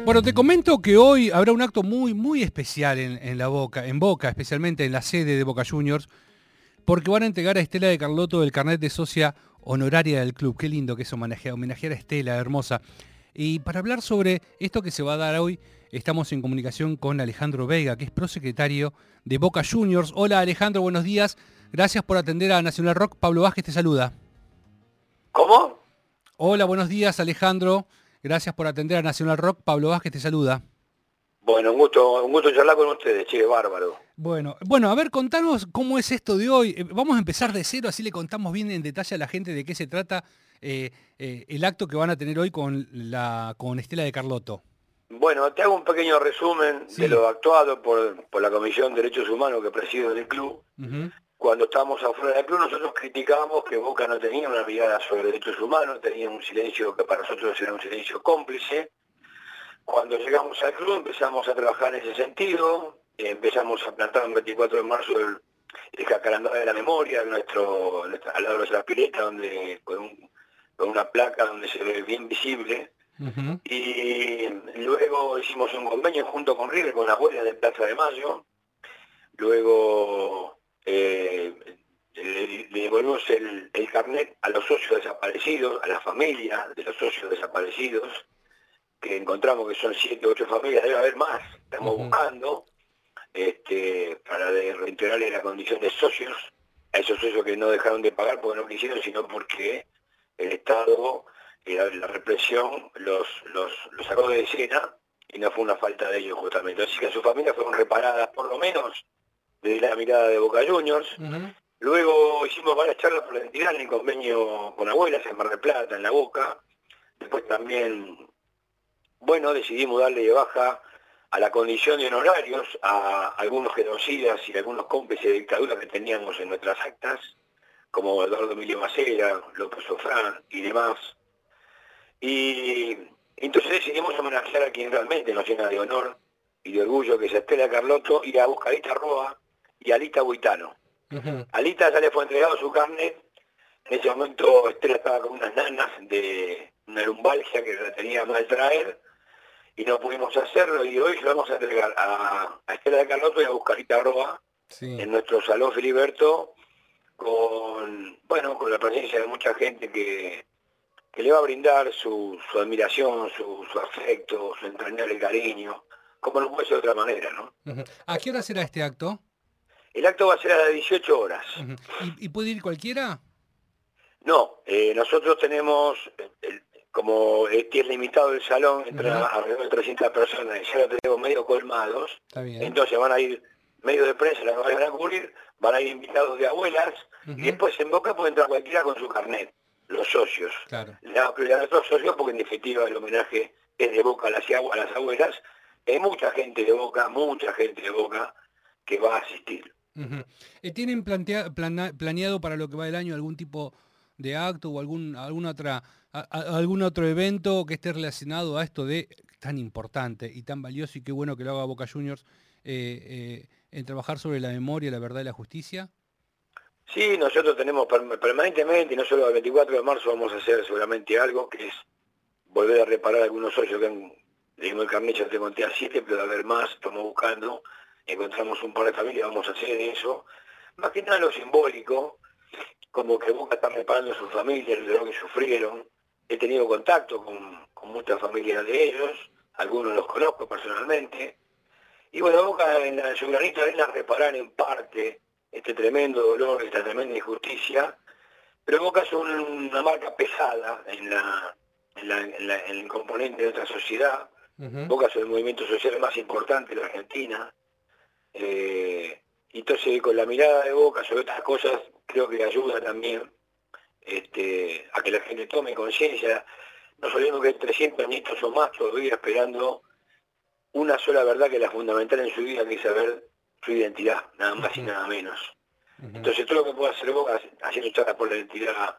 Bueno, te comento que hoy habrá un acto muy especial en Boca, especialmente en la sede de Boca Juniors, porque van a entregar a Estela de Carlotto el carnet de socia honoraria del club. Qué lindo que es homenajear a Estela, hermosa. Y para hablar sobre esto que se va a dar hoy, estamos en comunicación con Alejandro Veiga, que es prosecretario de Boca Juniors. Hola Alejandro, buenos días. Gracias por atender a Nacional Rock. Pablo Vázquez te saluda. ¿Cómo? Hola, buenos días Alejandro. Gracias por atender a Nacional Rock. Pablo Vázquez te saluda. Bueno, un gusto charlar con ustedes, che, bárbaro. Bueno, a ver, contanos cómo es esto de hoy. Vamos a empezar de cero, así le contamos bien en detalle a la gente de qué se trata el acto que van a tener hoy con Estela de Carlotto. Bueno, te hago un pequeño resumen de Sí. lo actuado por la Comisión de Derechos Humanos que presido del club. Uh-huh. Cuando estábamos afuera del club, nosotros criticábamos que Boca no tenía una mirada sobre derechos humanos, tenía un silencio que para nosotros era un silencio cómplice. Cuando llegamos al club empezamos a trabajar en ese sentido, empezamos a plantar el 24 de marzo el jacarandá de la memoria, al lado de nuestra pileta, donde con una placa donde se ve bien visible. Uh-huh. Y luego hicimos un convenio junto con River, con las huelgas de Plaza de Mayo. Luego le devolvimos el carnet a los socios desaparecidos, a la familia de los socios desaparecidos, que encontramos que son 7 u 8 familias, debe haber más, estamos buscando, para reintegrarle la condición de socios, a esos socios que no dejaron de pagar porque no quisieron, sino porque el Estado, la represión, los sacó de escena y no fue una falta de ellos justamente. Así que sus familias fueron reparadas, por lo menos, desde la mirada de Boca Juniors. Uh-huh. Luego hicimos varias charlas por la entidad en el convenio con abuelas en Mar del Plata, en La Boca. Después también, bueno, decidimos darle de baja a la condición de honorarios a algunos genocidas y algunos cómplices de dictadura que teníamos en nuestras actas, como Eduardo Emilio Macera, López Sofrán y demás. Y entonces decidimos homenajear a quien realmente nos llena de honor y de orgullo, que es Estela Carlotto, y a Buscadita Roa y a Alita Buitano. Uh-huh. Alita ya le fue entregado su carnet. En ese momento Estela estaba con unas nanas de una lumbalgia que la tenía mal traer y no pudimos hacerlo, y hoy le vamos a entregar a Estela de Carlotto y a Buscadita Roa, sí, en nuestro Salón Filiberto, con la presencia de mucha gente que le va a brindar su admiración, su afecto, su entrañable cariño, como no puede ser de otra manera, ¿no? Uh-huh. ¿A qué hora será este acto? El acto va a ser a las 18 horas. Uh-huh. ¿Y puede ir cualquiera? No, nosotros tenemos, como es limitado el salón, entra uh-huh alrededor de 300 personas, y ya lo tenemos medio colmados. Está bien. Entonces van a ir medios de prensa, la van a cubrir, van a ir invitados de abuelas, uh-huh, y después en Boca puede entrar cualquiera con su carnet, los socios. Claro. Le damos prioridad a nuestros socios porque en definitiva el homenaje es de Boca a las abuelas. Hay mucha gente de Boca que va a asistir. Uh-huh. ¿Tienen planeado para lo que va del año algún tipo de acto o algún otro evento que esté relacionado a esto de tan importante y tan valioso, y qué bueno que lo haga Boca Juniors, en trabajar sobre la memoria, la verdad y la justicia? Sí, nosotros tenemos permanentemente, y no solo el 24 de marzo vamos a hacer seguramente algo, que es volver a reparar algunos socios que han, el carnet ya te conté a 7, pero va a haber más, estamos buscando, encontramos un par de familias, vamos a hacer eso. Más que nada lo simbólico, como que Boca está reparando a sus familias, lo que sufrieron. He tenido contacto con muchas familias de ellos, algunos los conozco personalmente. Y bueno, Boca en su granito de arena reparar en parte este tremendo dolor, esta tremenda injusticia, pero Boca es una marca pesada en el componente de nuestra sociedad. Uh-huh. Boca es el movimiento social más importante de la Argentina. Entonces, con la mirada de Boca sobre otras cosas, creo que ayuda también a que la gente tome conciencia. Nos olvidemos que hay 300 nietos o más todavía esperando una sola verdad, que es la fundamental en su vida, que es saber su identidad, nada más y nada menos. Uh-huh. Entonces todo lo que pueda hacer Boca, haciendo charlas por la identidad,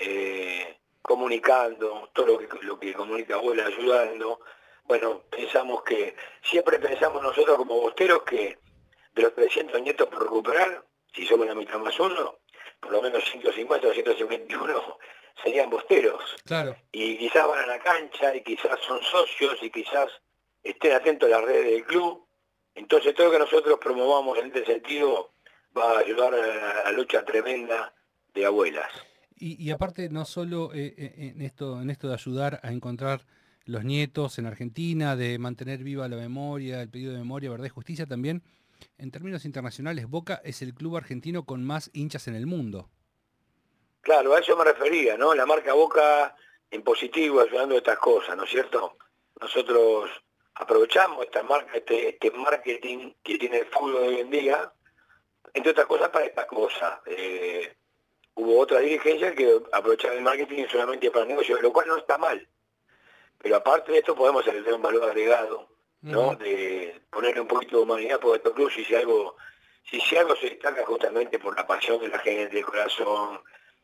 comunicando, todo lo que comunica Abuela, ayudando. Bueno, siempre pensamos nosotros como bosteros que de los 300 nietos por recuperar, si somos la mitad más uno, por lo menos 150 o 151 serían bosteros. Claro. Y quizás van a la cancha, y quizás son socios, y quizás estén atentos a las redes del club. Entonces todo lo que nosotros promovamos en este sentido va a ayudar a la lucha tremenda de abuelas. Y aparte, no solo en esto de ayudar a encontrar los nietos en Argentina, de mantener viva la memoria, el pedido de memoria, verdad y justicia, también en términos internacionales, Boca es el club argentino con más hinchas en el mundo. Claro, a eso me refería, ¿no? La marca Boca en positivo, ayudando a estas cosas, ¿no es cierto? Nosotros aprovechamos esta marca, este marketing que tiene el fútbol de hoy en día, entre otras cosas para esta cosa. Hubo otra dirigencia que aprovechaba el marketing solamente para negocios, lo cual no está mal. Pero aparte de esto podemos tener un valor agregado, ¿no? De ponerle un poquito de humanidad por estos clubes, si algo se destaca justamente por la pasión de la gente, el corazón,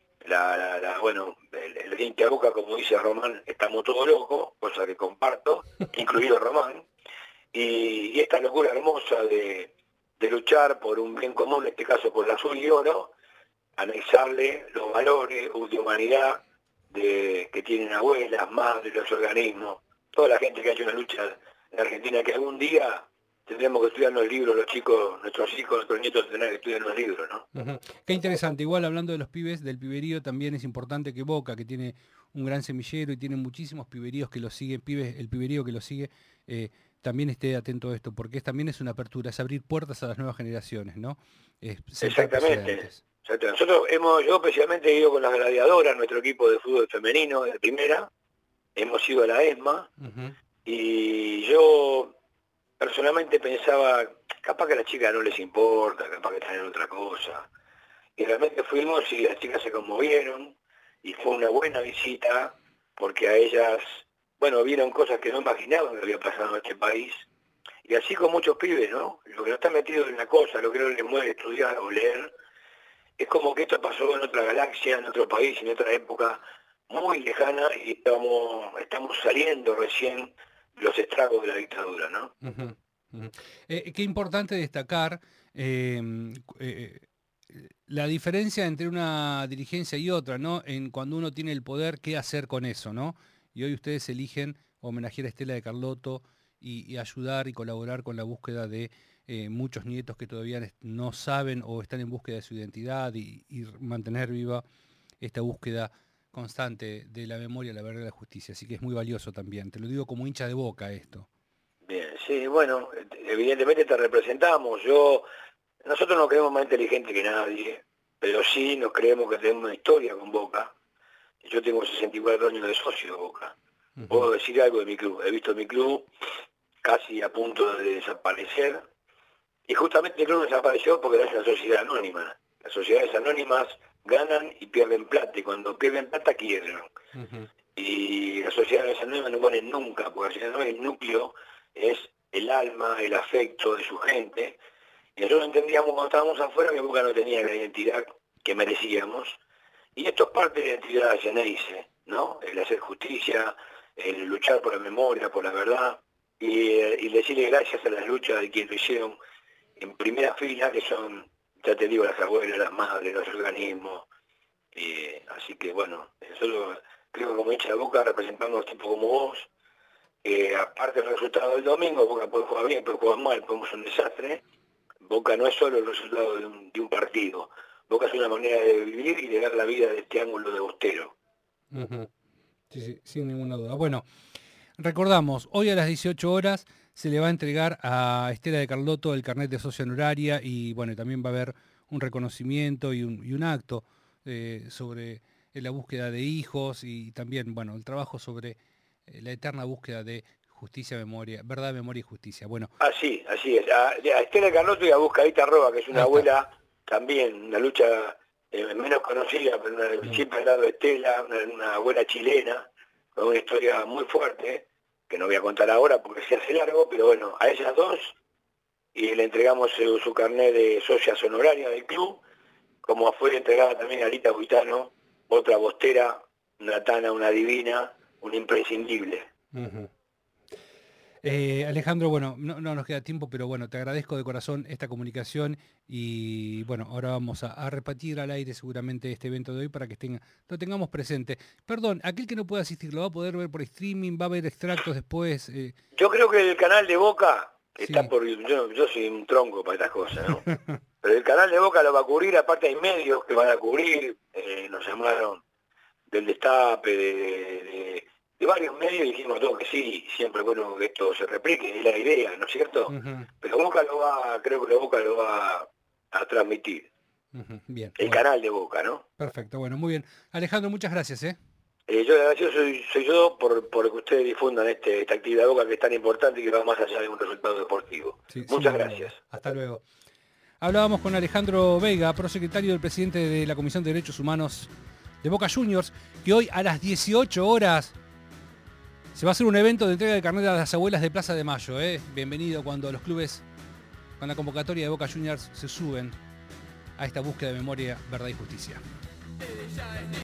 bueno, el hincha Boca, como dice Román, estamos todos locos, cosa que comparto, incluido Román, y esta locura hermosa de luchar por un bien común, en este caso por el azul y oro, anexarle los valores de humanidad que tienen abuelas, madres, los organismos, toda la gente que ha hecho una lucha en Argentina, que algún día tendremos que estudiar los libros, los chicos, nuestros hijos, nuestros nietos tendrán que estudiar los libros, ¿no? Qué interesante. Igual hablando de los pibes, del piberío, también es importante que Boca, que tiene un gran semillero y tiene muchísimos piberíos que lo siguen, pibes, el piberío que lo sigue, también esté atento a esto, porque también es una apertura, es abrir puertas a las nuevas generaciones, ¿no? Exactamente. Nosotros yo especialmente he ido con las gladiadoras, nuestro equipo de fútbol femenino de primera, hemos ido a la ESMA, y yo personalmente pensaba, capaz que a las chicas no les importa, capaz que están en otra cosa. Y realmente fuimos y las chicas se conmovieron, y fue una buena visita, porque a ellas, bueno, vieron cosas que no imaginaban que había pasado en este país. Y así con muchos pibes, ¿no? Lo que no está metido en la cosa, lo que no les mueve estudiar o leer, es como que esto pasó en otra galaxia, en otro país, en otra época muy lejana, y estamos saliendo recién los estragos de la dictadura, ¿no? Qué importante destacar la diferencia entre una dirigencia y otra, ¿no? En cuando uno tiene el poder, qué hacer con eso, ¿no? Y hoy ustedes eligen homenajear a Estela de Carlotto y ayudar y colaborar con la búsqueda de muchos nietos que todavía no saben o están en búsqueda de su identidad y mantener viva esta búsqueda constante de la memoria, la verdad y la justicia. Así que es muy valioso también. Te lo digo como hincha de Boca esto. Bien, sí, bueno, evidentemente te representamos. Nosotros no creemos más inteligente que nadie, pero sí nos creemos que tenemos una historia con Boca. Yo tengo 64 años de socio de Boca. Puedo decir algo de mi club. He visto mi club casi a punto de desaparecer. Y justamente el club desapareció porque era una sociedad anónima. Las sociedades anónimas ganan y pierden plata, y cuando pierden plata quiebran. Y las sociedades anónimas no ponen nunca, porque el núcleo es el alma, el afecto de su gente. Y nosotros entendíamos cuando estábamos afuera que Boca no tenía la identidad que merecíamos. Y esto es parte de la identidad de Geneise, ¿no? El hacer justicia, el luchar por la memoria, por la verdad, y decirle gracias a las luchas de quienes lo hicieron en primera fila, que son, ya te digo, las abuelas, las madres, los organismos. Así que bueno, nosotros creo que como hincha de Boca representamos tipo como vos. Aparte del resultado del domingo, Boca puede jugar bien, puede jugar mal, podemos ser un desastre. Boca no es solo el resultado de un partido. Boca es una manera de vivir y de ver la vida de este ángulo de Bostero. Sí, sí, sin ninguna duda. Bueno, recordamos, hoy a las 18 horas se le va a entregar a Estela de Carlotto el carnet de socia honoraria y bueno, también va a haber un reconocimiento y un acto sobre la búsqueda de hijos y también, bueno, el trabajo sobre la eterna búsqueda de justicia, memoria, verdad, memoria y justicia. Bueno. Así es. A Estela de Carlotto y a Buscadita Roa, que es una abuela también, una lucha menos conocida, pero siempre al lado de Estela, una abuela chilena, con una historia muy fuerte, que no voy a contar ahora porque se hace largo, pero bueno, a ellas dos, y le entregamos su carnet de socias honoraria del club, como fue entregada también a Alita Buitano, otra bostera, una tana, una divina, una imprescindible. Alejandro, bueno, no nos queda tiempo, pero bueno, te agradezco de corazón esta comunicación y bueno, ahora vamos a repartir al aire seguramente este evento de hoy para que lo tengamos presente. Perdón, aquel que no pueda asistir, ¿lo va a poder ver por streaming? ¿Va a haber extractos después? Yo creo que el canal de Boca Sí. está por... Yo soy un tronco para estas cosas, ¿no? Pero el canal de Boca lo va a cubrir, aparte hay medios que van a cubrir, nos llamaron del Destape, de varios medios, y dijimos todos que sí, siempre es bueno que esto se replique, es la idea, ¿no es cierto? Pero Boca creo que Boca lo va a transmitir. Bien. El canal de Boca, ¿no? Perfecto, bueno, muy bien. Alejandro, muchas gracias, Yo le agradezco, soy yo por que ustedes difundan esta actividad de Boca que es tan importante y que va más allá de un resultado deportivo. Sí, Muchas gracias. Hasta luego. Hablábamos con Alejandro Veiga, prosecretario del presidente de la Comisión de Derechos Humanos de Boca Juniors, que hoy a las 18 horas se va a hacer un evento de entrega de carnet a las abuelas de Plaza de Mayo. Bienvenido cuando los clubes con la convocatoria de Boca Juniors se suben a esta búsqueda de memoria, verdad y justicia.